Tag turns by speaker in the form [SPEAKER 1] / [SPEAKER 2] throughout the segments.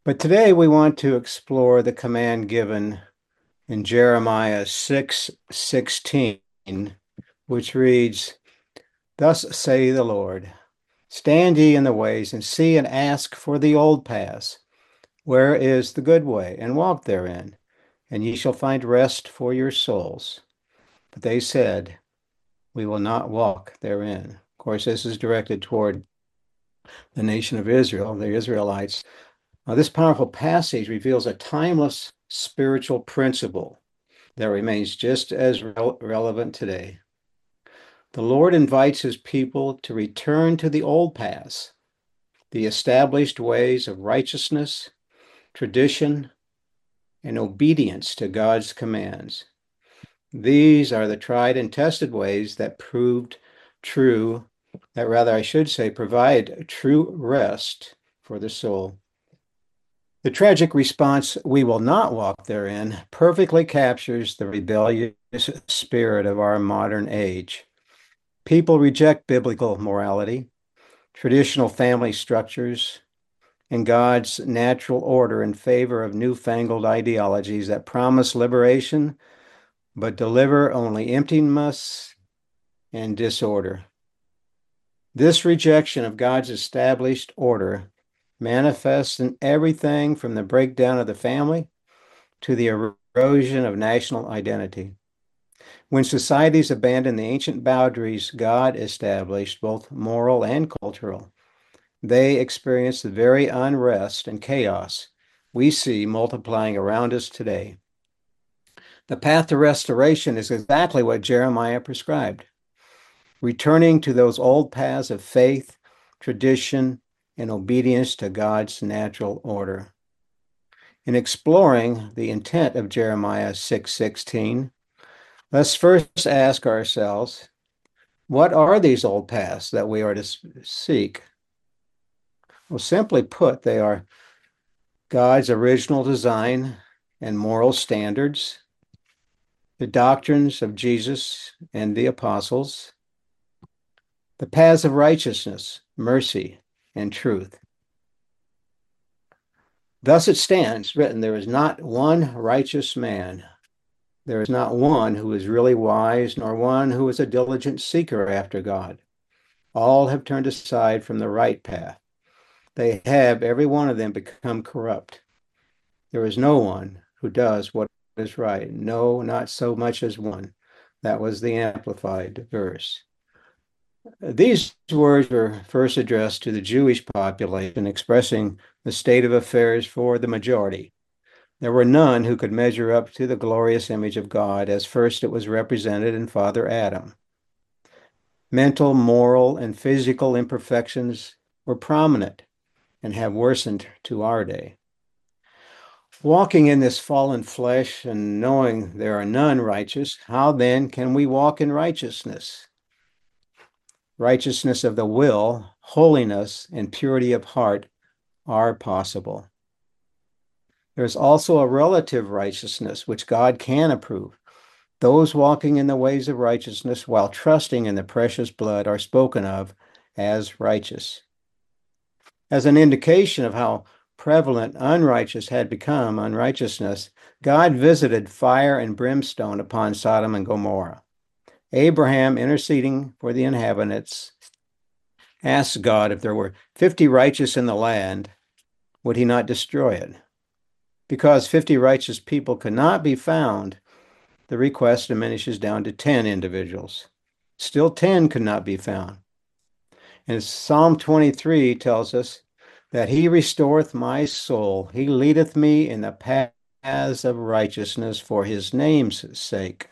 [SPEAKER 1] But today we want to explore the command given in Jeremiah 6:16, which reads, "Thus say the Lord, stand ye in the ways, and see and ask for the old paths, where is the good way, and walk therein, and ye shall find rest for your souls." But they said, "We will not walk therein." Of course, this is directed toward the nation of Israel, the Israelites. This powerful passage reveals a timeless spiritual principle that remains just as relevant today. The Lord invites his people to return to the old paths, the established ways of righteousness, tradition, and obedience to God's commands. These are the tried and tested ways that proved true, that rather, I should say, provide true rest for the soul. The tragic response, "We will not walk therein," perfectly captures the rebellious spirit of our modern age. People reject biblical morality, traditional family structures, and God's natural order in favor of newfangled ideologies that promise liberation but deliver only emptiness and disorder. This rejection of God's established order manifests in everything from the breakdown of the family to the erosion of national identity. When societies abandon the ancient boundaries God established, both moral and cultural, they experience the very unrest and chaos we see multiplying around us today. The path to restoration is exactly what Jeremiah prescribed, returning to those old paths of faith, tradition, and obedience to God's natural order. In exploring the intent of Jeremiah 6:16, let's first ask ourselves, what are these old paths that we are to seek? Well, simply put, they are God's original design and moral standards, the doctrines of Jesus and the apostles, the paths of righteousness, mercy, and truth. Thus it stands written, there is not one righteous man. There is not one who is really wise, nor one who is a diligent seeker after God. All have turned aside from the right path. They have, every one of them, become corrupt. There is no one who does what is right. No, not so much as one. That was the Amplified verse. These words were first addressed to the Jewish population, expressing the state of affairs for the majority. There were none who could measure up to the glorious image of God as first it was represented in Father Adam. Mental, moral, and physical imperfections were prominent and have worsened to our day. Walking in this fallen flesh and knowing there are none righteous, how then can we walk in righteousness? Righteousness of the will, holiness, and purity of heart are possible. There's also a relative righteousness which God can approve. Those walking in the ways of righteousness while trusting in the precious blood are spoken of as righteous. As an indication of how prevalent unrighteous had become, unrighteousness, God visited fire and brimstone upon Sodom and Gomorrah. Abraham, interceding for the inhabitants, asked God if there were 50 righteous in the land, would he not destroy it? Because 50 righteous people could not be found, the request diminishes down to 10 individuals. Still 10 could not be found. And Psalm 23 tells us that he restoreth my soul. He leadeth me in the paths of righteousness for his name's sake.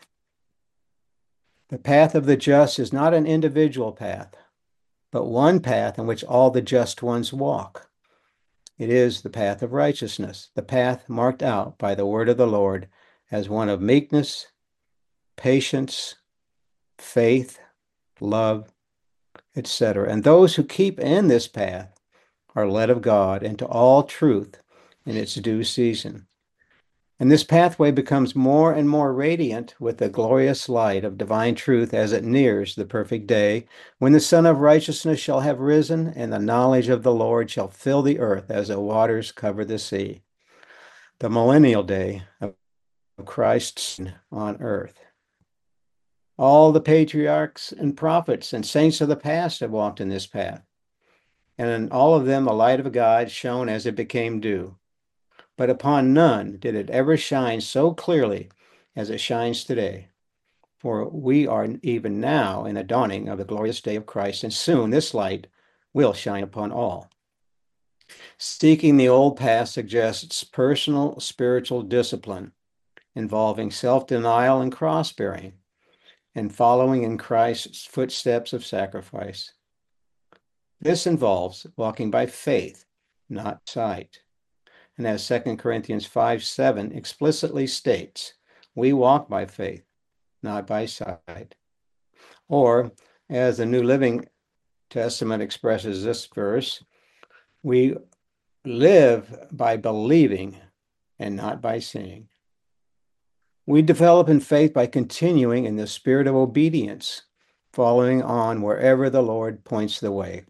[SPEAKER 1] The path of the just is not an individual path, but one path in which all the just ones walk. It is the path of righteousness, the path marked out by the word of the Lord as one of meekness, patience, faith, love, etc. And those who keep in this path are led of God into all truth in its due season. And this pathway becomes more and more radiant with the glorious light of divine truth as it nears the perfect day, when the Son of Righteousness shall have risen, and the knowledge of the Lord shall fill the earth as the waters cover the sea. The millennial day of Christ's on earth. All the patriarchs and prophets and saints of the past have walked in this path, and in all of them the light of God shone as it became dew. But upon none did it ever shine so clearly as it shines today. For we are even now in the dawning of the glorious day of Christ, and soon this light will shine upon all. Seeking the old path suggests personal spiritual discipline involving self-denial and cross-bearing, and following in Christ's footsteps of sacrifice. This involves walking by faith, not sight. And as 2 Corinthians 5:7 explicitly states, we walk by faith, not by sight. Or, as the New Living Testament expresses this verse, we live by believing and not by seeing. We develop in faith by continuing in the spirit of obedience, following on wherever the Lord points the way.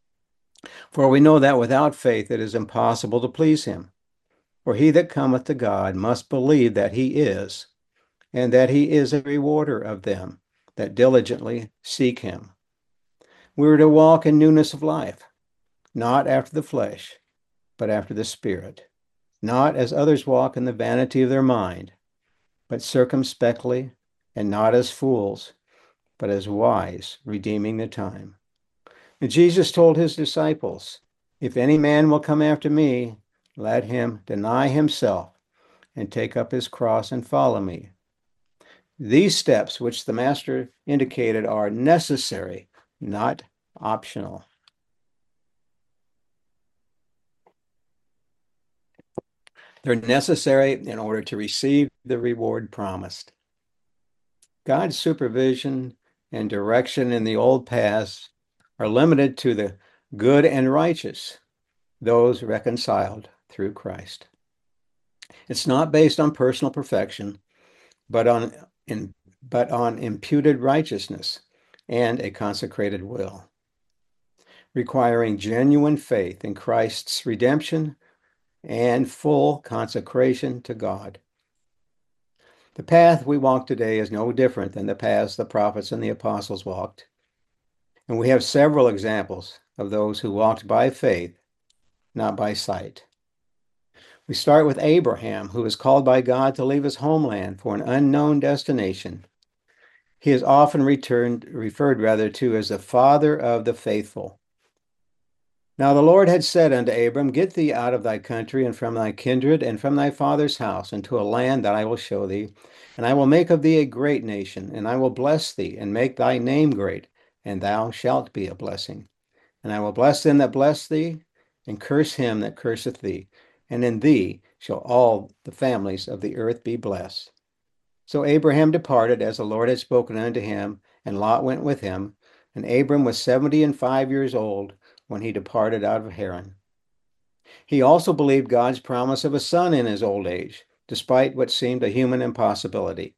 [SPEAKER 1] For we know that without faith it is impossible to please him. For he that cometh to God must believe that he is, and that he is a rewarder of them that diligently seek him. We are to walk in newness of life, not after the flesh, but after the Spirit, not as others walk in the vanity of their mind, but circumspectly, and not as fools, but as wise, redeeming the time. And Jesus told his disciples, if any man will come after me, let him deny himself and take up his cross and follow me. These steps, which the Master indicated, are necessary, not optional. They're necessary in order to receive the reward promised. God's supervision and direction in the old paths are limited to the good and righteous, those reconciled through Christ. It's not based on personal perfection, but on imputed righteousness and a consecrated will, requiring genuine faith in Christ's redemption and full consecration to God. The path we walk today is no different than the paths the prophets and the apostles walked. And we have several examples of those who walked by faith, not by sight. We start with Abraham, who was called by God to leave his homeland for an unknown destination. He is often referred to as the father of the faithful. Now the Lord had said unto Abram, get thee out of thy country and from thy kindred and from thy father's house into a land that I will show thee, and I will make of thee a great nation, and I will bless thee and make thy name great, and thou shalt be a blessing. And I will bless them that bless thee, and curse him that curseth thee, and in thee shall all the families of the earth be blessed. So Abraham departed as the Lord had spoken unto him, and Lot went with him. And Abram was 75 years old when he departed out of Haran. He also believed God's promise of a son in his old age, despite what seemed a human impossibility.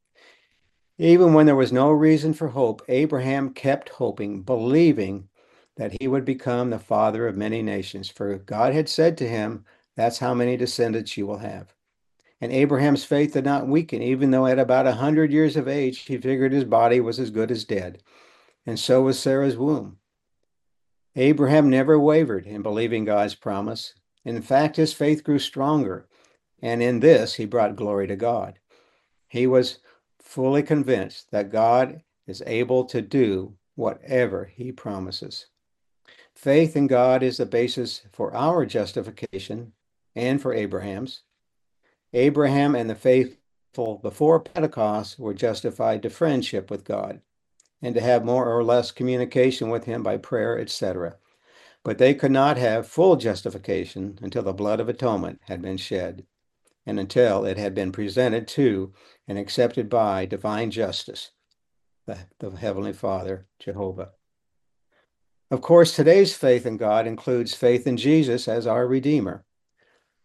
[SPEAKER 1] Even when there was no reason for hope, Abraham kept hoping, believing that he would become the father of many nations, for God had said to him, that's how many descendants you will have. And Abraham's faith did not weaken, even though at about 100 years of age, he figured his body was as good as dead. And so was Sarah's womb. Abraham never wavered in believing God's promise. In fact, his faith grew stronger, and in this he brought glory to God. He was fully convinced that God is able to do whatever he promises. Faith in God is the basis for our justification and for Abraham's. Abraham and the faithful before Pentecost were justified to friendship with God and to have more or less communication with him by prayer, etc. But they could not have full justification until the blood of atonement had been shed, and until it had been presented to and accepted by divine justice, the Heavenly Father, Jehovah. Of course, today's faith in God includes faith in Jesus as our Redeemer.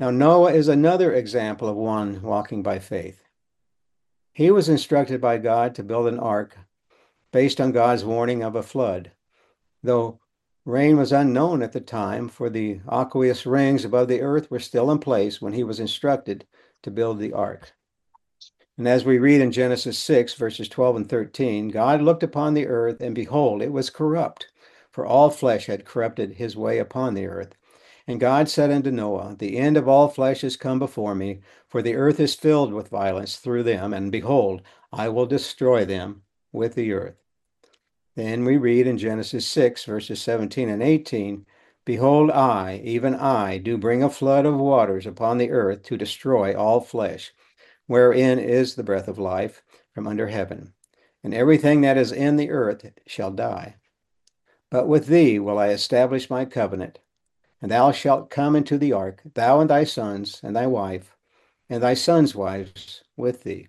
[SPEAKER 1] Now, Noah is another example of one walking by faith. He was instructed by God to build an ark based on God's warning of a flood, though rain was unknown at the time, for the aqueous rings above the earth were still in place when he was instructed to build the ark. And as we read in Genesis 6, verses 12 and 13, God looked upon the earth, and behold, it was corrupt, for all flesh had corrupted his way upon the earth. And God said unto Noah, the end of all flesh is come before me, for the earth is filled with violence through them, and behold, I will destroy them with the earth. Then we read in Genesis 6, verses 17 and 18, behold, I, even I, do bring a flood of waters upon the earth to destroy all flesh, wherein is the breath of life from under heaven, and everything that is in the earth shall die. But with thee will I establish my covenant, and thou shalt come into the ark, thou and thy sons, and thy wife, and thy sons' wives with thee.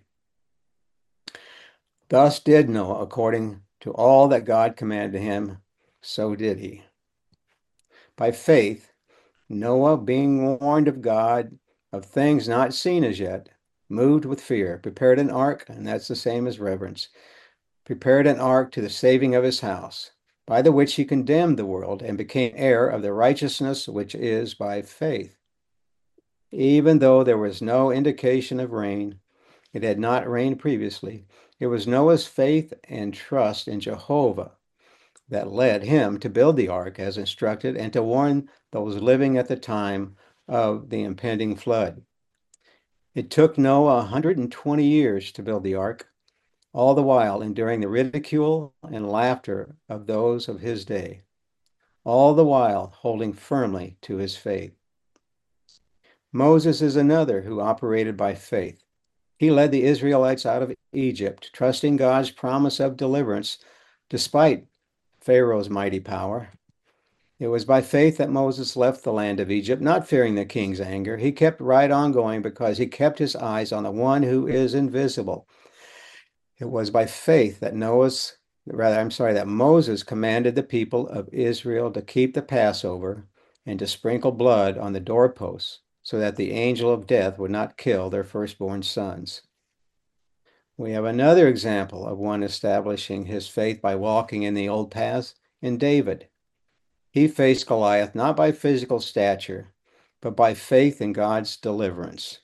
[SPEAKER 1] Thus did Noah according to all that God commanded him, so did he. By faith, Noah, being warned of God of things not seen as yet, moved with fear, prepared an ark, and that's the same as reverence, prepared an ark to the saving of his house, by the which he condemned the world and became heir of the righteousness which is by faith. Even though there was no indication of rain, it had not rained previously, it was Noah's faith and trust in Jehovah that led him to build the ark as instructed and to warn those living at the time of the impending flood. It took Noah 120 years to build the ark, all the while enduring the ridicule and laughter of those of his day, all the while holding firmly to his faith. Moses is another who operated by faith. He led the Israelites out of Egypt, trusting God's promise of deliverance despite Pharaoh's mighty power. It was by faith that Moses left the land of Egypt, not fearing the king's anger. He kept right on going because he kept his eyes on the one who is invisible. It was by faith that that Moses commanded the people of Israel to keep the Passover and to sprinkle blood on the doorposts so that the angel of death would not kill their firstborn sons. We have another example of one establishing his faith by walking in the old paths in David. He faced Goliath not by physical stature, but by faith in God's deliverance.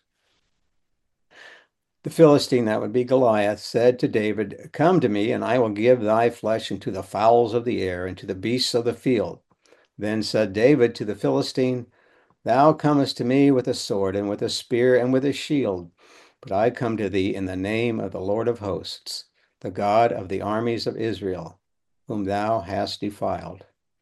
[SPEAKER 1] The Philistine, that would be Goliath, said to David, come to me, and I will give thy flesh into the fowls of the air and to the beasts of the field. Then said David to the Philistine, thou comest to me with a sword and with a spear and with a shield, but I come to thee in the name of the Lord of hosts, the God of the armies of Israel, whom thou hast defiled.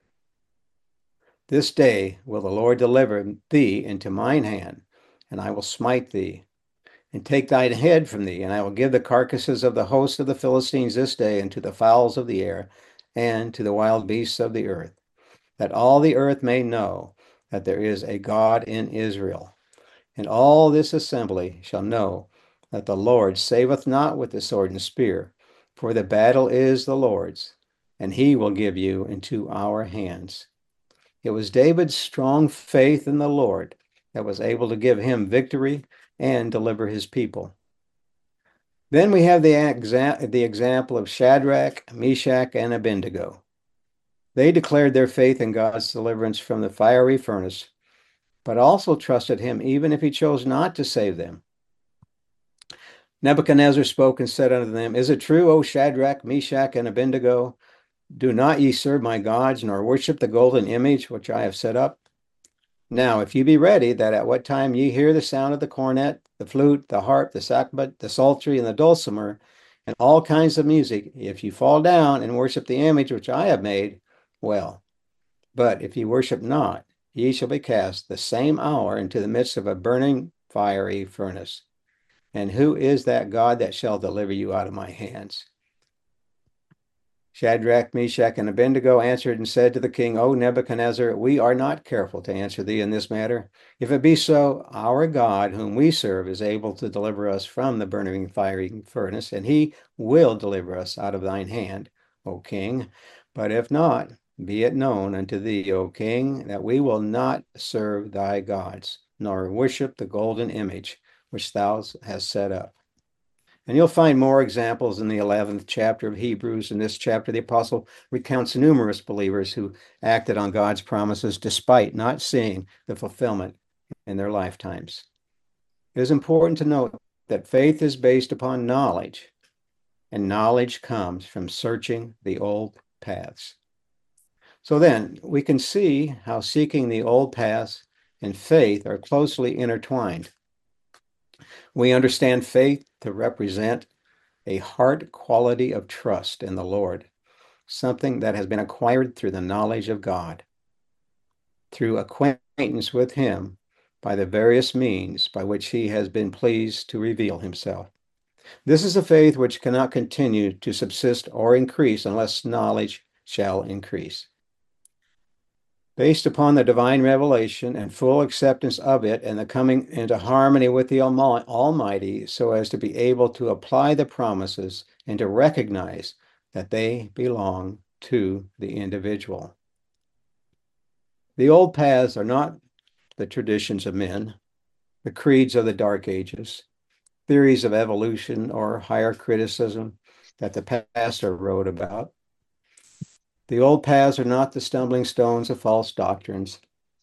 [SPEAKER 1] This day will the Lord deliver thee into mine hand, and I will smite thee, and take thine head from thee, and I will give the carcasses of the host of the Philistines this day unto the fowls of the air, and to the wild beasts of the earth, that all the earth may know that there is a God in Israel. And all this assembly shall know that the Lord saveth not with the sword and spear, for the battle is the Lord's, and he will give you into our hands. It was David's strong faith in the Lord that was able to give him victory and deliver his people. Then we have the example of Shadrach, Meshach, and Abednego. They declared their faith in God's deliverance from the fiery furnace, but also trusted him even if he chose not to save them. Nebuchadnezzar spoke and said unto them, is it true, O Shadrach, Meshach, and Abednego? Do not ye serve my gods, nor worship the golden image which I have set up? Now, if you be ready, that at what time ye hear the sound of the cornet, the flute, the harp, the sackbut, the psaltery, and the dulcimer, and all kinds of music, if you fall down and worship the image which I have made, well. But if ye worship not, ye shall be cast the same hour into the midst of a burning fiery furnace. And who is that God that shall deliver you out of my hands? Shadrach, Meshach, and Abednego answered and said to the king, O Nebuchadnezzar, we are not careful to answer thee in this matter. If it be so, our God, whom we serve, is able to deliver us from the burning fiery furnace, and he will deliver us out of thine hand, O king. But if not, be it known unto thee, O king, that we will not serve thy gods, nor worship the golden image which thou hast set up. And you'll find more examples in the 11th chapter of Hebrews. In this chapter, the apostle recounts numerous believers who acted on God's promises despite not seeing the fulfillment in their lifetimes. It is important to note that faith is based upon knowledge, and knowledge comes from searching the old paths. So then, we can see how seeking the old paths and faith are closely intertwined. We understand faith to represent a heart quality of trust in the Lord, something that has been acquired through the knowledge of God, through acquaintance with Him by the various means by which He has been pleased to reveal Himself. This is a faith which cannot continue to subsist or increase unless knowledge shall increase. Based upon the divine revelation and full acceptance of it and the coming into harmony with the Almighty so as to be able to apply the promises and to recognize that they belong to the individual. The old paths are not the traditions of men, the creeds of the Dark Ages, theories of evolution or higher criticism that the pastor wrote about. The old paths are not the stumbling stones of false doctrines,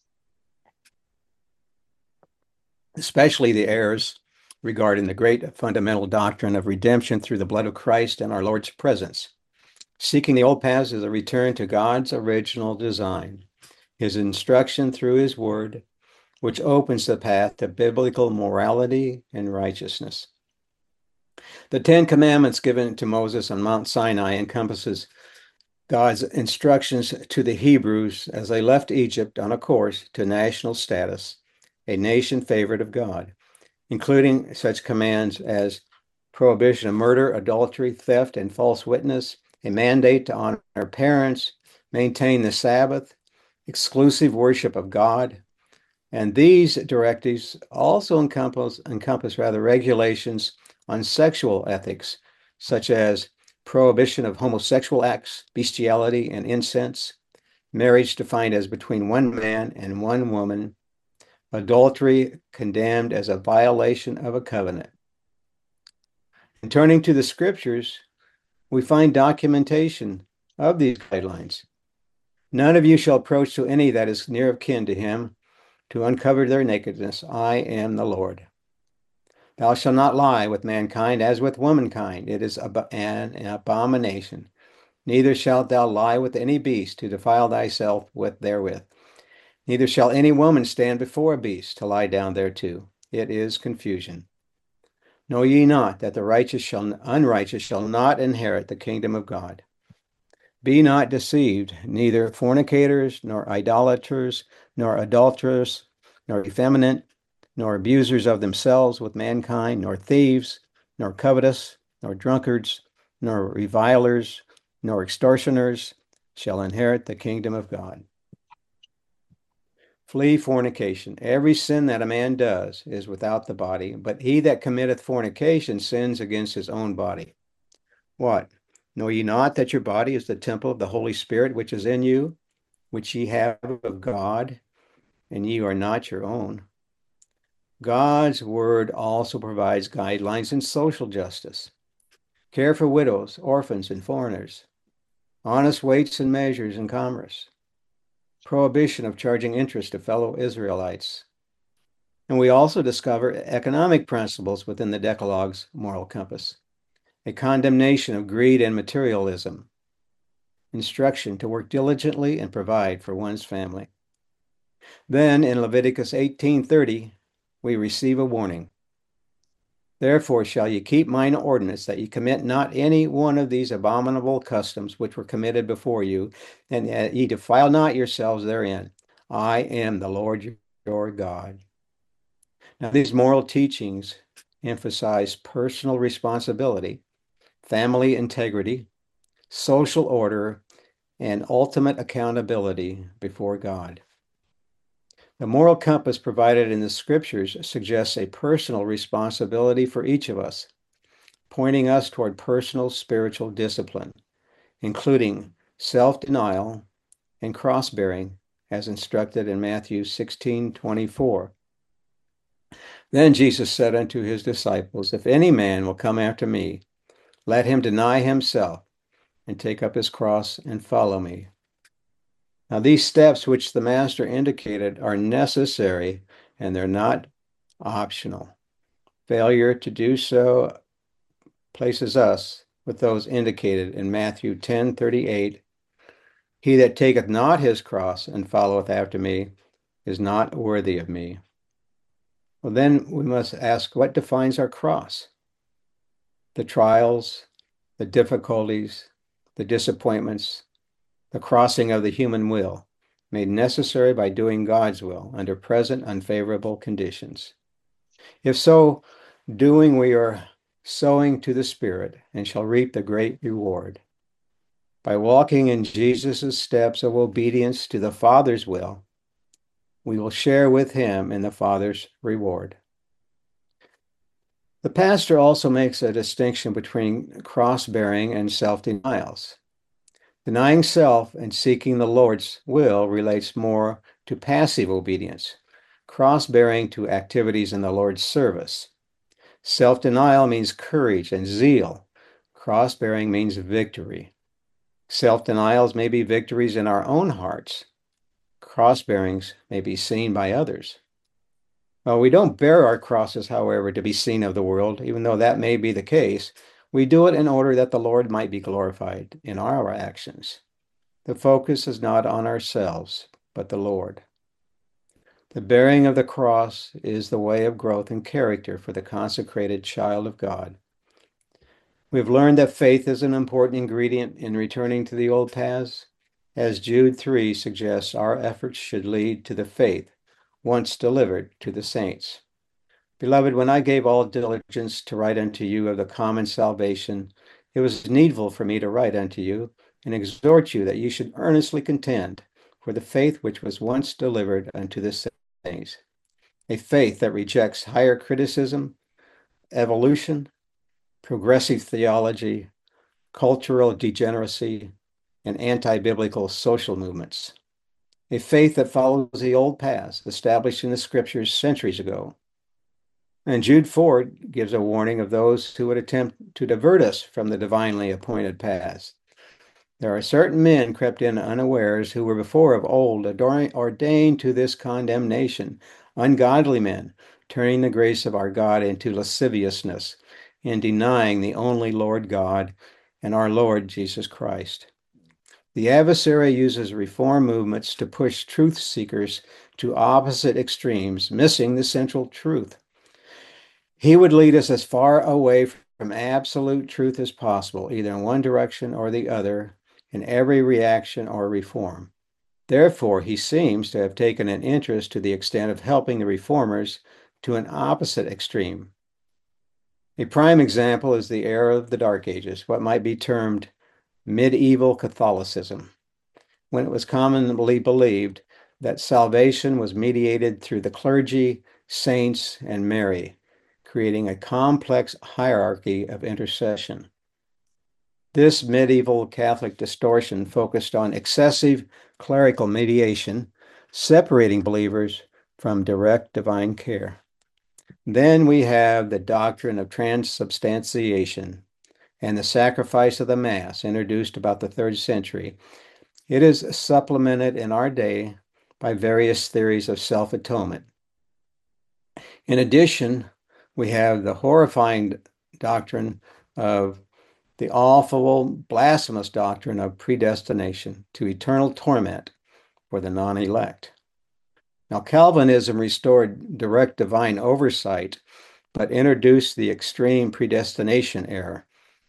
[SPEAKER 1] especially the errors regarding the great fundamental doctrine of redemption through the blood of Christ and our Lord's presence. Seeking the old paths is a return to God's original design, His instruction through His word, which opens the path to biblical morality and righteousness. The Ten Commandments given to Moses on Mount Sinai encompasses God's instructions to the Hebrews as they left Egypt on a course to national status, a nation favored of God, including such commands as prohibition of murder, adultery, theft, and false witness, a mandate to honor parents, maintain the Sabbath, exclusive worship of God. And these directives also encompass regulations on sexual ethics, such as prohibition of homosexual acts, bestiality, and incense, marriage defined as between one man and one woman, adultery condemned as a violation of a covenant. And turning to the scriptures, we find documentation of these guidelines. None of you shall approach to any that is near of kin to him to uncover their nakedness. I am the Lord. Thou shalt not lie with mankind as with womankind. It is an abomination. Neither shalt thou lie with any beast to defile thyself therewith. Neither shall any woman stand before a beast to lie down thereto. It is confusion. Know ye not that the unrighteous shall not inherit the kingdom of God? Be not deceived, neither fornicators, nor idolaters, nor adulterers, nor effeminate, nor abusers of themselves with mankind, nor thieves, nor covetous, nor drunkards, nor revilers, nor extortioners shall inherit the kingdom of God. Flee fornication. Every sin that a man does is without the body, but he that committeth fornication sins against his own body. What? Know ye not that your body is the temple of the Holy Spirit which is in you, which ye have of God, and ye are not your own? God's word also provides guidelines in social justice. Care for widows, orphans, and foreigners. Honest weights and measures in commerce. Prohibition of charging interest to fellow Israelites. And we also discover economic principles within the Decalogue's moral compass. A condemnation of greed and materialism. Instruction to work diligently and provide for one's family. Then in Leviticus 18:30, we receive a warning. Therefore shall ye keep mine ordinance, that ye commit not any one of these abominable customs which were committed before you, and ye defile not yourselves therein. I am the Lord your God. Now, these moral teachings emphasize personal responsibility, family integrity, social order, and ultimate accountability before God. The moral compass provided in the scriptures suggests a personal responsibility for each of us, pointing us toward personal spiritual discipline, including self-denial, and cross-bearing, as instructed in Matthew 16:24. Then Jesus said unto his disciples, If any man will come after me, let him deny himself and take up his cross and follow me. Now, these steps which the Master indicated are necessary and they're not optional. Failure to do so places us with those indicated in Matthew 10:38. He that taketh not his cross and followeth after me is not worthy of me. Well, then we must ask, what defines our cross? The trials, the difficulties, the disappointments, the crossing of the human will, made necessary by doing God's will under present unfavorable conditions. If so, doing we are sowing to the Spirit and shall reap the great reward. By walking in Jesus' steps of obedience to the Father's will, we will share with him in the Father's reward. The pastor also makes a distinction between cross-bearing and self-denials. Denying self and seeking the Lord's will relates more to passive obedience, cross-bearing to activities in the Lord's service. Self-denial means courage and zeal. Cross-bearing means victory. Self-denials may be victories in our own hearts. Cross-bearings may be seen by others. Well, we don't bear our crosses, however, to be seen of the world, even though that may be the case. We do it in order that the Lord might be glorified in our actions. The focus is not on ourselves, but the Lord. The bearing of the cross is the way of growth and character for the consecrated child of God. We've learned that faith is an important ingredient in returning to the old paths. As Jude 3 suggests, our efforts should lead to the faith once delivered to the saints. Beloved, when I gave all diligence to write unto you of the common salvation, it was needful for me to write unto you and exhort you that you should earnestly contend for the faith which was once delivered unto the saints, a faith that rejects higher criticism, evolution, progressive theology, cultural degeneracy, and anti-biblical social movements. A faith that follows the old paths established in the scriptures centuries ago. And Jude 4 gives a warning of those who would attempt to divert us from the divinely appointed paths. There are certain men crept in unawares who were before of old ordained to this condemnation, ungodly men, turning the grace of our God into lasciviousness and denying the only Lord God and our Lord Jesus Christ. The adversary uses reform movements to push truth seekers to opposite extremes, missing the central truth. He would lead us as far away from absolute truth as possible, either in one direction or the other, in every reaction or reform. Therefore, he seems to have taken an interest to the extent of helping the reformers to an opposite extreme. A prime example is the era of the Dark Ages, what might be termed medieval Catholicism, when it was commonly believed that salvation was mediated through the clergy, saints, and Mary, creating a complex hierarchy of intercession. This medieval Catholic distortion focused on excessive clerical mediation, separating believers from direct divine care. Then we have the doctrine of transubstantiation and the sacrifice of the Mass, introduced about the 3rd century. It is supplemented in our day by various theories of self-atonement. In addition, we have the horrifying doctrine of the awful, blasphemous doctrine of predestination to eternal torment for the non-elect. Now, Calvinism restored direct divine oversight, but introduced the extreme predestination error.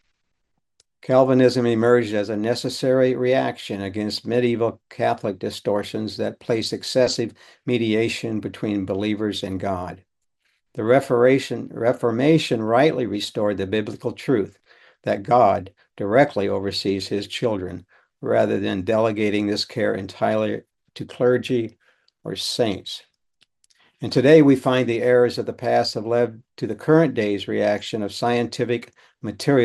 [SPEAKER 1] Calvinism emerged as a necessary reaction against medieval Catholic distortions that place excessive mediation between believers and God. The Reformation rightly restored the biblical truth that God directly oversees his children, rather than delegating this care entirely to clergy or saints. And today we find the errors of the past have led to the current day's reaction of scientific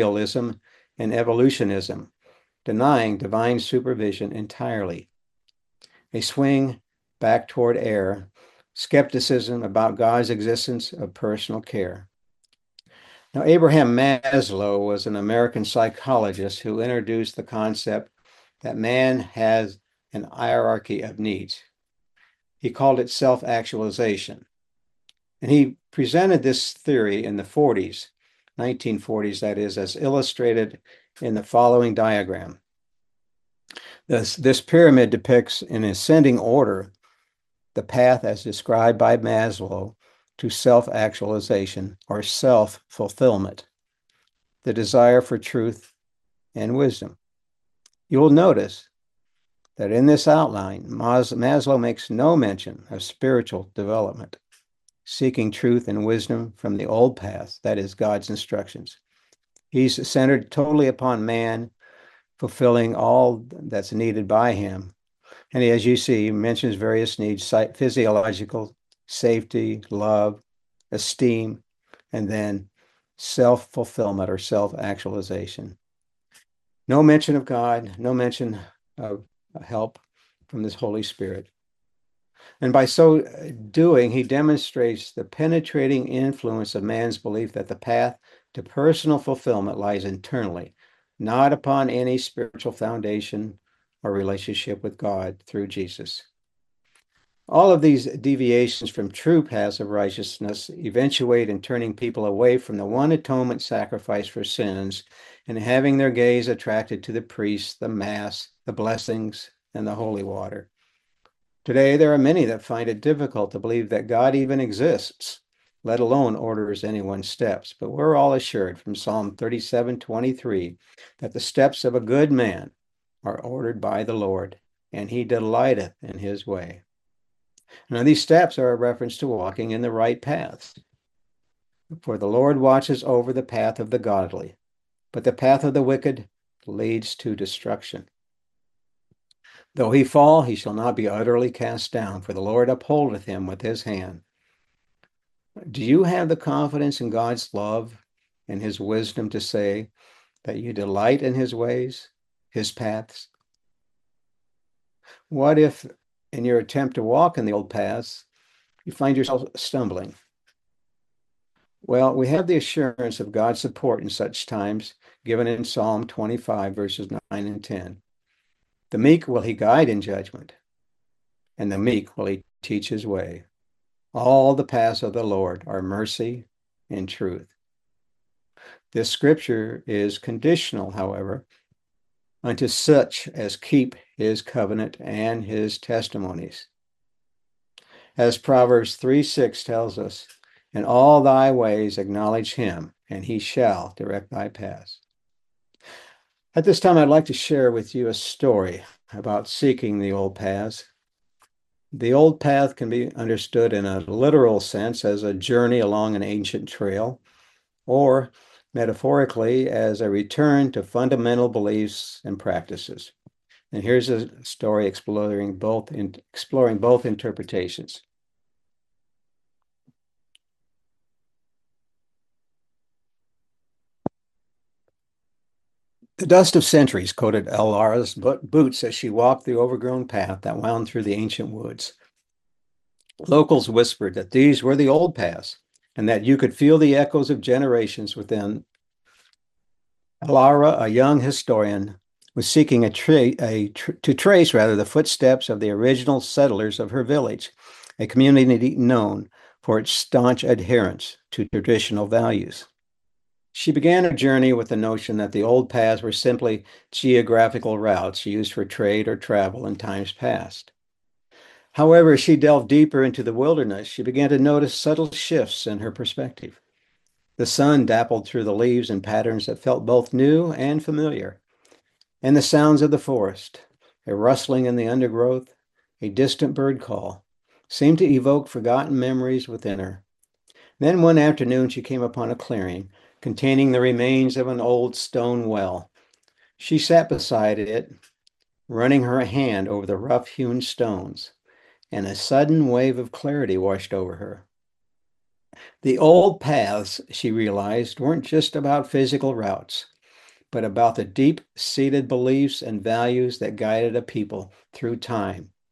[SPEAKER 1] materialism and evolutionism, denying divine supervision entirely. a swing back toward air, skepticism about God's existence of personal care. Now, Abraham Maslow was an American psychologist who introduced the concept that man has an hierarchy of needs. He called it self-actualization. And he presented this theory in the 40s, 1940s, that is, as illustrated in the following diagram. This pyramid depicts in ascending order the path as described by Maslow to self-actualization or self-fulfillment, the desire for truth and wisdom. You will notice that in this outline, Maslow makes no mention of spiritual development, seeking truth and wisdom from the old path, that is, God's instructions. He's centered totally upon man, fulfilling all that's needed by him. And as you see, he mentions various needs: physiological, safety, love, esteem, and then self-fulfillment or self-actualization. No mention of God, no mention of help from this Holy Spirit. And by so doing, he demonstrates the penetrating influence of man's belief that the path to personal fulfillment lies internally, not upon any spiritual foundation or relationship with God through Jesus. All of these deviations from true paths of righteousness eventuate in turning people away from the one atonement sacrifice for sins and having their gaze attracted to the priest, the Mass, the blessings, and the holy water. Today, there are many that find it difficult to believe that God even exists, let alone orders anyone's steps. But we're all assured from Psalm 37:23 that the steps of a good man are ordered by the Lord, and he delighteth in his way. Now, these steps are a reference to walking in the right paths. For the Lord watches over the path of the godly, but the path of the wicked leads to destruction. Though he fall, he shall not be utterly cast down, for the Lord upholdeth him with his hand. Do you have the confidence in God's love and his wisdom to say that you delight in his ways, his paths? What if, in your attempt to walk in the old paths, you find yourself stumbling? Well, we have the assurance of God's support in such times, given in Psalm 25, verses 9 and 10. The meek will he guide in judgment, and the meek will he teach his way. All the paths of the Lord are mercy and truth. This scripture is conditional, however, unto such as keep his covenant and his testimonies. As Proverbs 3:6 tells us, in all thy ways acknowledge him, and he shall direct thy paths. At this time, I'd like to share with you a story about seeking the old paths. The old path can be understood in a literal sense as a journey along an ancient trail, or metaphorically as a return to fundamental beliefs and practices. And here's a story exploring both interpretations. The dust of centuries coated Elara's boots as she walked the overgrown path that wound through the ancient woods. Locals whispered that these were the old paths and that you could feel the echoes of generations within. Elara, a young historian, was seeking to trace the footsteps of the original settlers of her village, a community known for its staunch adherence to traditional values. She began her journey with the notion that the old paths were simply geographical routes used for trade or travel in times past. However, as she delved deeper into the wilderness, she began to notice subtle shifts in her perspective. The sun dappled through the leaves in patterns that felt both new and familiar, and the sounds of the forest, a rustling in the undergrowth, a distant bird call, seemed to evoke forgotten memories within her. Then one afternoon she came upon a clearing containing the remains of an old stone well. She sat beside it, running her hand over the rough-hewn stones, and a sudden wave of clarity washed over her. The old paths, she realized, weren't just about physical routes, but about the deep-seated beliefs and values that guided a people through time.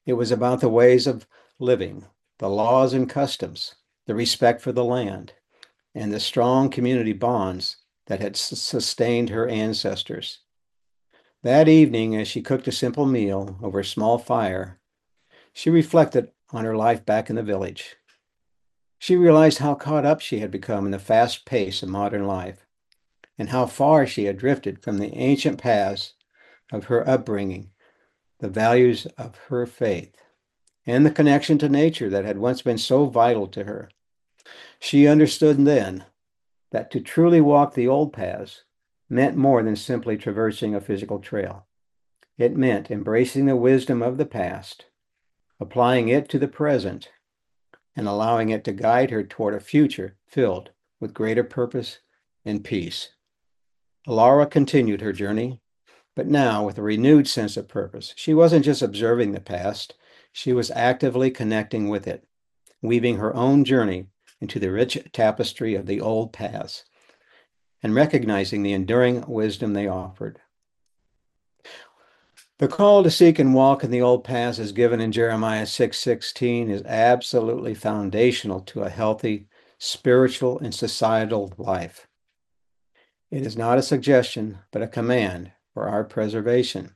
[SPEAKER 1] It was about the ways of living, the laws and customs, the respect for the land, and the strong community bonds that had sustained her ancestors. That evening, as she cooked a simple meal over a small fire, she reflected on her life back in the village. She realized how caught up she had become in the fast pace of modern life, and how far she had drifted from the ancient paths of her upbringing, the values of her faith, and the connection to nature that had once been so vital to her. She understood then that to truly walk the old paths meant more than simply traversing a physical trail. It meant embracing the wisdom of the past, applying it to the present, and allowing it to guide her toward a future filled with greater purpose and peace. Laura continued her journey, but now with a renewed sense of purpose. She wasn't just observing the past, she was actively connecting with it, weaving her own journey into the rich tapestry of the old paths and recognizing the enduring wisdom they offered. The call to seek and walk in the old paths as given in Jeremiah 6:16 is absolutely foundational to a healthy spiritual and societal life. It is not a suggestion, but a command for our preservation.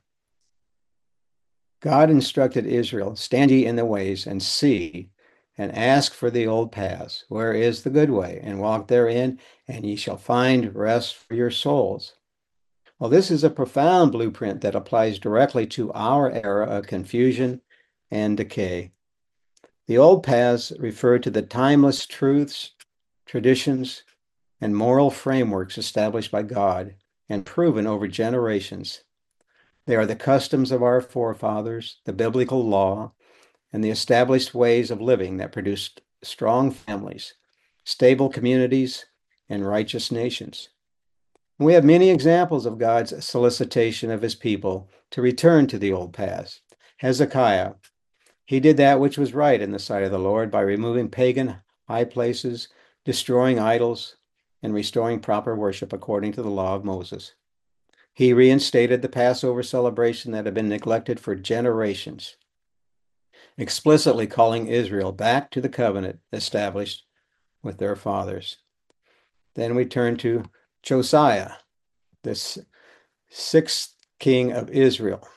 [SPEAKER 1] God instructed Israel, stand ye in the ways and see, and ask for the old paths, where is the good way, and walk therein, and ye shall find rest for your souls. Well, this is a profound blueprint that applies directly to our era of confusion and decay. The old paths refer to the timeless truths, traditions, and moral frameworks established by God and proven over generations. They are the customs of our forefathers, the biblical law, and the established ways of living that produced strong families, stable communities, and righteous nations. We have many examples of God's solicitation of his people to return to the old paths. Hezekiah, he did that which was right in the sight of the Lord by removing pagan high places, destroying idols, and restoring proper worship according to the law of Moses. He reinstated the Passover celebration that had been neglected for generations, explicitly calling Israel back to the covenant established with their fathers. Then we turn to Josiah, the sixth king of Israel.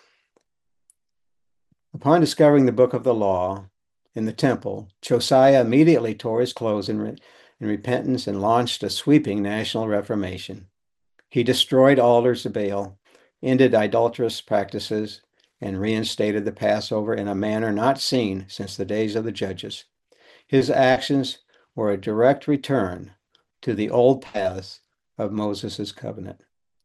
[SPEAKER 1] Upon discovering the book of the law in the temple, Josiah immediately tore his clothes in repentance and launched a sweeping national reformation. He destroyed altars of Baal, ended idolatrous practices, and reinstated the Passover in a manner not seen since the days of the judges. His actions were a direct return to the old paths of Moses' covenant.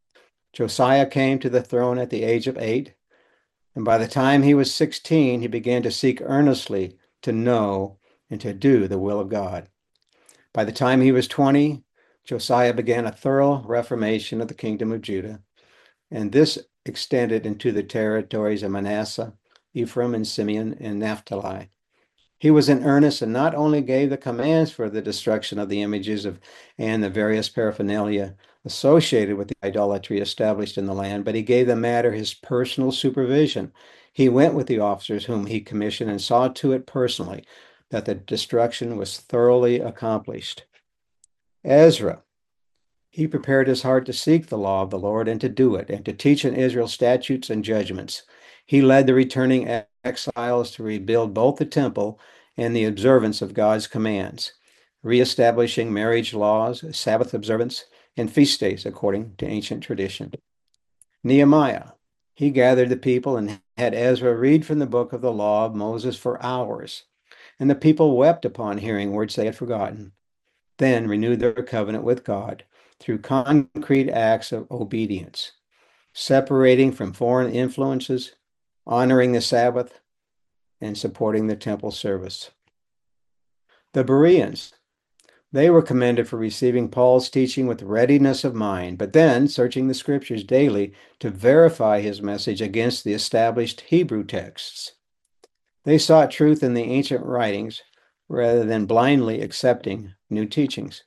[SPEAKER 1] Josiah came to the throne at the age of 8, and by the time he was 16, he began to seek earnestly to know and to do the will of God. By the time he was 20, Josiah began a thorough reformation of the kingdom of Judah, and this extended into the territories of Manasseh, Ephraim, and Simeon, and Naphtali. He was in earnest and not only gave the commands for the destruction of the images and the various paraphernalia associated with the idolatry established in the land, but he gave the matter his personal supervision. He went with the officers whom he commissioned and saw to it personally that the destruction was thoroughly accomplished. Ezra, he prepared his heart to seek the law of the Lord and to do it, and to teach in Israel statutes and judgments. He led the returning exiles to rebuild both the temple and the observance of God's commands, reestablishing marriage laws, Sabbath observance, and feast days according to ancient tradition. Nehemiah, he gathered the people and had Ezra read from the book of the law of Moses for hours, and the people wept upon hearing words they had forgotten, then renewed their covenant with God through concrete acts of obedience, separating from foreign influences, honoring the Sabbath, and supporting the temple service. The Bereans, they were commended for receiving Paul's teaching with readiness of mind, but then searching the scriptures daily to verify his message against the established Hebrew texts. They sought truth in the ancient writings rather than blindly accepting new teachings.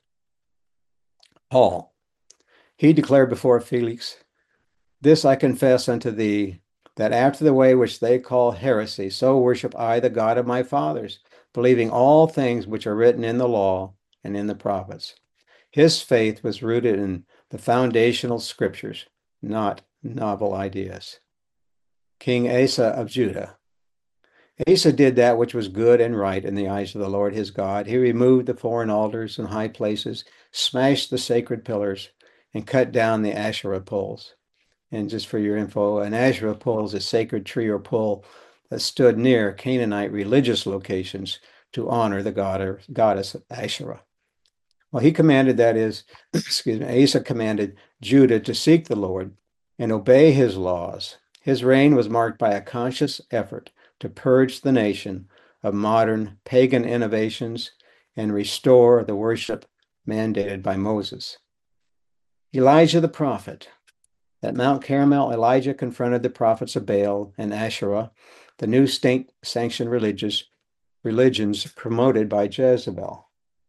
[SPEAKER 1] Paul, he declared before Felix, "This I confess unto thee, that after the way which they call heresy, so worship I the God of my fathers, believing all things which are written in the law and in the prophets. His faith was rooted in the foundational scriptures, not novel ideas. King Asa of Judah. Asa did that which was good and right in the eyes of the Lord his God. He removed the foreign altars and high places, smashed the sacred pillars, and cut down the Asherah poles. And just for your info, an Asherah pole is a sacred tree or pole that stood near Canaanite religious locations to honor the goddess Asherah. Well, he commanded, that is, excuse me, Asa commanded Judah to seek the Lord and obey his laws. His reign was marked by a conscious effort to purge the nation of modern pagan innovations and restore the worship mandated by Moses. Elijah the prophet. At Mount Carmel, Elijah confronted the prophets of Baal and Asherah, the new state-sanctioned religions promoted by Jezebel.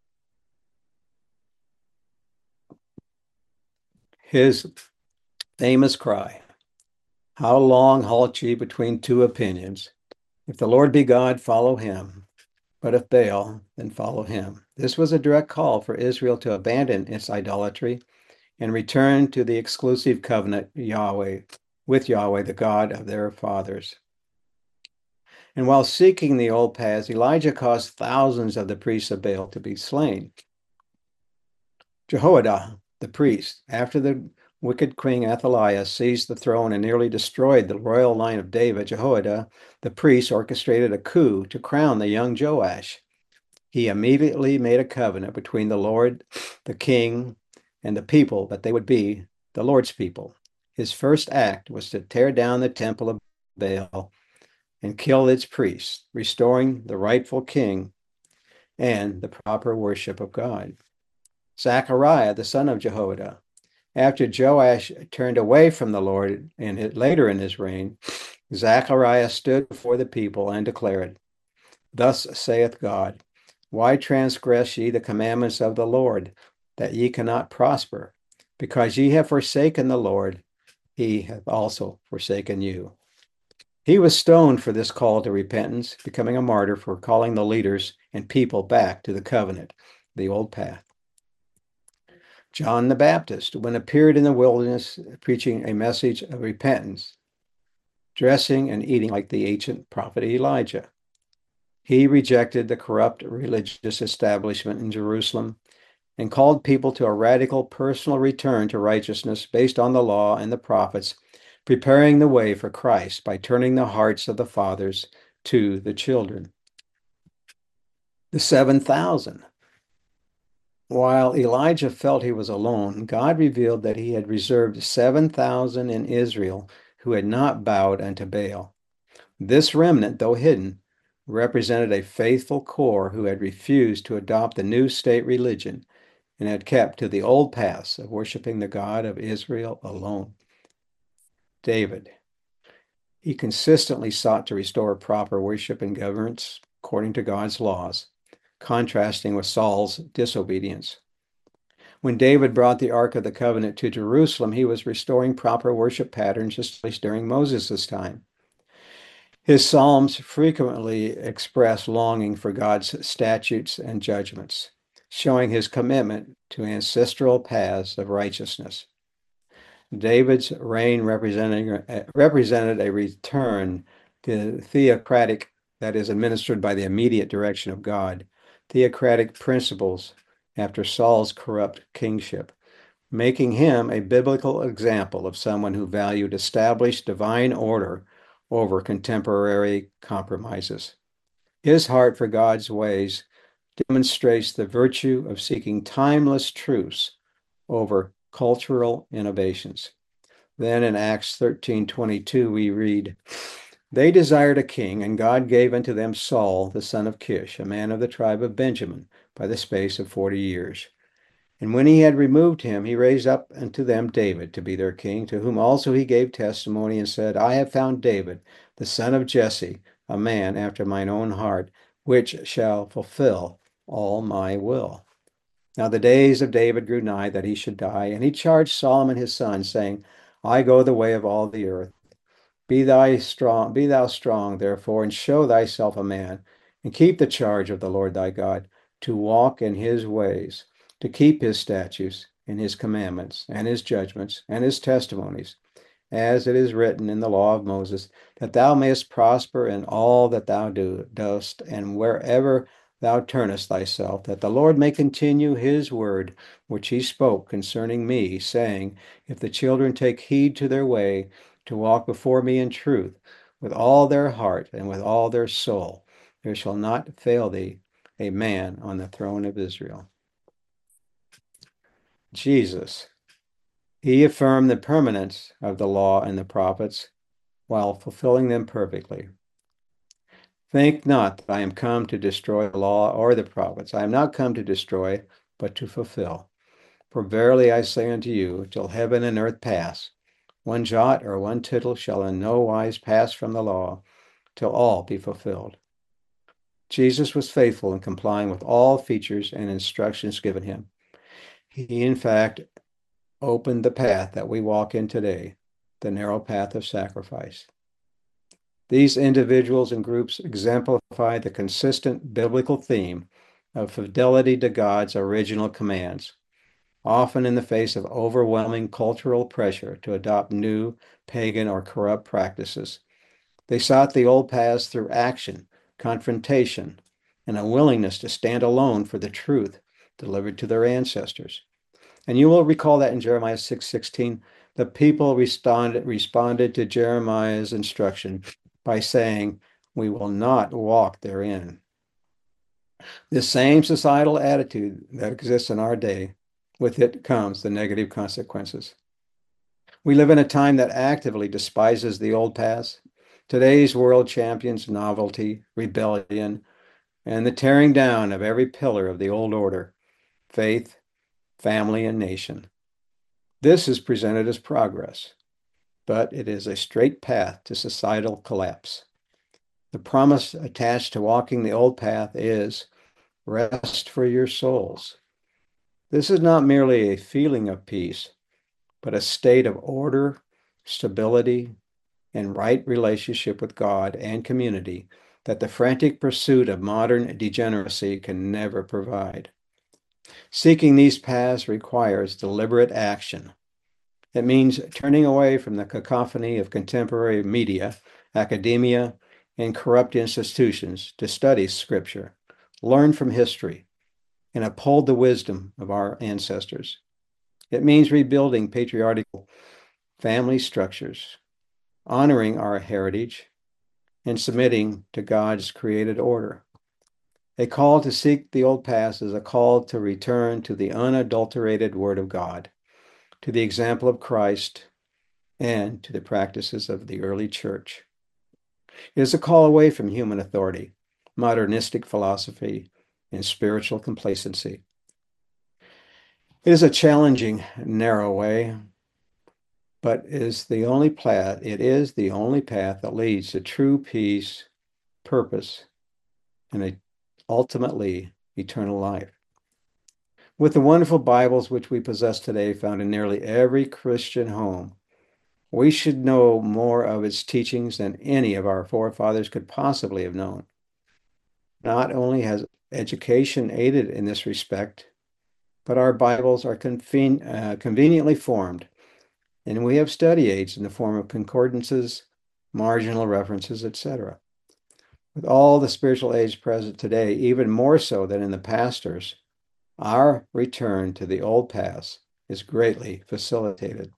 [SPEAKER 1] His famous cry, "How long halt ye between two opinions? If the Lord be God, follow him. But if Baal, then follow him." This was a direct call for Israel to abandon its idolatry and return to the exclusive covenant with Yahweh, the God of their fathers. And while seeking the old paths, Elijah caused thousands of the priests of Baal to be slain. Jehoiada, the priest, after the wicked Queen Athaliah seized the throne and nearly destroyed the royal line of David, Jehoiada, the priest, orchestrated a coup to crown the young Joash. He immediately made a covenant between the Lord, the king, and the people that they would be the Lord's people. His first act was to tear down the temple of Baal and kill its priests, restoring the rightful king and the proper worship of God. Zechariah, the son of Jehoiada, after Joash turned away from the Lord later in his reign, Zechariah stood before the people and declared, "Thus saith God, why transgress ye the commandments of the Lord, that ye cannot prosper? Because ye have forsaken the Lord, he hath also forsaken you." He was stoned for this call to repentance, becoming a martyr for calling the leaders and people back to the covenant, the old path. John the Baptist, when appeared in the wilderness preaching a message of repentance, dressing and eating like the ancient prophet Elijah. He rejected the corrupt religious establishment in Jerusalem and called people to a radical personal return to righteousness based on the law and the prophets, preparing the way for Christ by turning the hearts of the fathers to the children. The 7,000. While Elijah felt he was alone, God revealed that he had reserved 7,000 in Israel who had not bowed unto Baal. This remnant, though hidden, represented a faithful core who had refused to adopt the new state religion and had kept to the old paths of worshiping the God of Israel alone. David. He consistently sought to restore proper worship and governance according to God's laws, contrasting with Saul's disobedience. When David brought the Ark of the Covenant to Jerusalem, he was restoring proper worship patterns established during Moses' time. His Psalms frequently express longing for God's statutes and judgments, showing his commitment to ancestral paths of righteousness. David's reign represented a return to theocratic, that is, administered by the immediate direction of God, theocratic principles after Saul's corrupt kingship, making him a biblical example of someone who valued established divine order over contemporary compromises. His heart for God's ways demonstrates the virtue of seeking timeless truths over cultural innovations. Then in Acts 13:22 we read, "They desired a king, and God gave unto them Saul, the son of Kish, a man of the tribe of Benjamin, by the space of 40 years. And when he had removed him, he raised up unto them David to be their king, to whom also he gave testimony and said, I have found David, the son of Jesse, a man after mine own heart, which shall fulfill all my will." Now the days of David grew nigh that he should die, and he charged Solomon his son, saying, I go the way of all the earth. Be thou strong, therefore, and show thyself a man, and keep the charge of the Lord thy God, to walk in his ways, to keep his statutes, and his commandments, and his judgments, and his testimonies, as it is written in the law of Moses, that thou mayest prosper in all that thou dost, and wherever thou turnest thyself, that the Lord may continue his word, which he spoke concerning me, saying, if the children take heed to their way, to walk before me in truth, with all their heart and with all their soul, there shall not fail thee a man on the throne of Israel. Jesus, he affirmed the permanence of the law and the prophets while fulfilling them perfectly. Think not that I am come to destroy the law or the prophets. I am not come to destroy, but to fulfill. For verily I say unto you, till heaven and earth pass, one jot or one tittle shall in no wise pass from the law, till all be fulfilled. Jesus was faithful in complying with all features and instructions given him. He, in fact, opened the path that we walk in today, the narrow path of sacrifice. These individuals and groups exemplify the consistent biblical theme of fidelity to God's original commands, often in the face of overwhelming cultural pressure to adopt new, pagan, or corrupt practices. They sought the old paths through action, confrontation, and a willingness to stand alone for the truth delivered to their ancestors. And you will recall that in Jeremiah 6:16, the people responded to Jeremiah's instruction by saying, we will not walk therein. This same societal attitude that exists in our day, with it comes the negative consequences. We live in a time that actively despises the old paths. Today's world champions novelty, rebellion, and the tearing down of every pillar of the old order, faith, family, and nation. This is presented as progress, but it is a straight path to societal collapse. The promise attached to walking the old path is rest for your souls. This is not merely a feeling of peace, but a state of order, stability, and right relationship with God and community that the frantic pursuit of modern degeneracy can never provide. Seeking these paths requires deliberate action. It means turning away from the cacophony of contemporary media, academia, and corrupt institutions to study Scripture, learn from history, and uphold the wisdom of our ancestors. It means rebuilding patriarchal family structures, honoring our heritage, and submitting to God's created order. A call to seek the old paths is a call to return to the unadulterated Word of God, to the example of Christ, and to the practices of the early church. It is a call away from human authority, modernistic philosophy, and spiritual complacency. It is a challenging, narrow way, but it is the only path that leads to true peace, purpose, and ultimately eternal life. With the wonderful Bibles which we possess today, found in nearly every Christian home, we should know more of its teachings than any of our forefathers could possibly have known. Not only has education aided in this respect, but our Bibles are conveniently formed, and we have study aids in the form of concordances, marginal references, etc. With all the spiritual aids present today, even more so than in the pastors, our return to the old paths is greatly facilitated.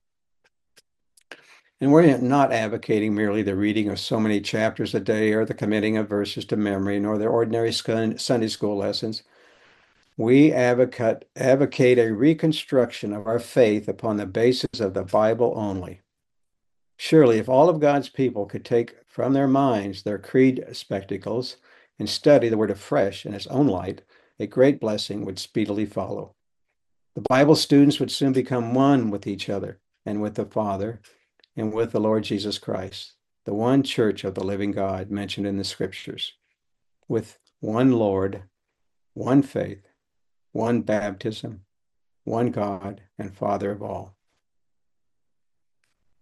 [SPEAKER 1] And we're not advocating merely the reading of so many chapters a day or the committing of verses to memory, nor the ordinary Sunday school lessons. We advocate a reconstruction of our faith upon the basis of the Bible only. Surely, if all of God's people could take from their minds their creed spectacles and study the Word afresh in its own light, a great blessing would speedily follow. The Bible students would soon become one with each other and with the Father and with the Lord Jesus Christ, the one church of the living God mentioned in the Scriptures, with one Lord, one faith, one baptism, one God and Father of all.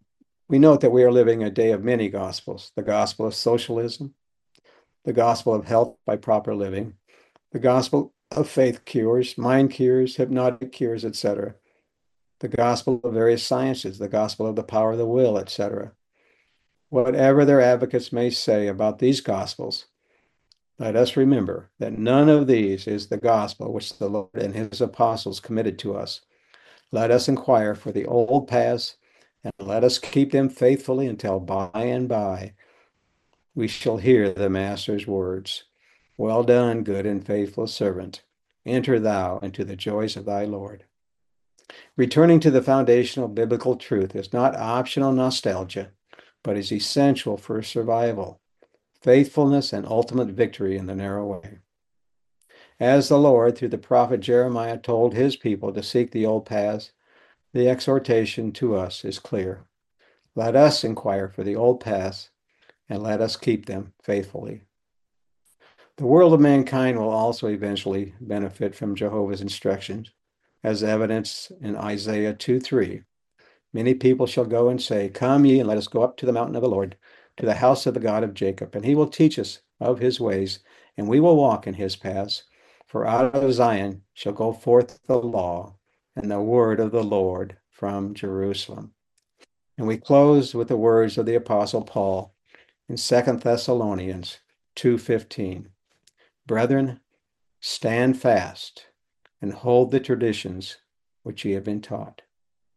[SPEAKER 1] We note that we are living a day of many gospels: the gospel of socialism, the gospel of health by proper living, the gospel of faith cures, mind cures, hypnotic cures, etc., the gospel of various sciences, the gospel of the power of the will, etc. Whatever their advocates may say about these gospels, let us remember that none of these is the gospel which the Lord and his apostles committed to us. Let us inquire for the old paths, and let us keep them faithfully until by and by we shall hear the Master's words. Well done, good and faithful servant. Enter thou into the joys of thy Lord. Returning to the foundational biblical truth is not optional nostalgia, but is essential for survival, faithfulness, and ultimate victory in the narrow way. As the Lord, through the prophet Jeremiah, told his people to seek the old paths, the exhortation to us is clear. Let us inquire for the old paths, and let us keep them faithfully. The world of mankind will also eventually benefit from Jehovah's instructions, as evidenced in Isaiah 2:3. Many people shall go and say, Come ye, and let us go up to the mountain of the Lord, to the house of the God of Jacob, and he will teach us of his ways, and we will walk in his paths. For out of Zion shall go forth the law and the word of the Lord from Jerusalem. And we close with the words of the Apostle Paul in 2 Thessalonians 2:15. Brethren, stand fast and hold the traditions which ye have been taught.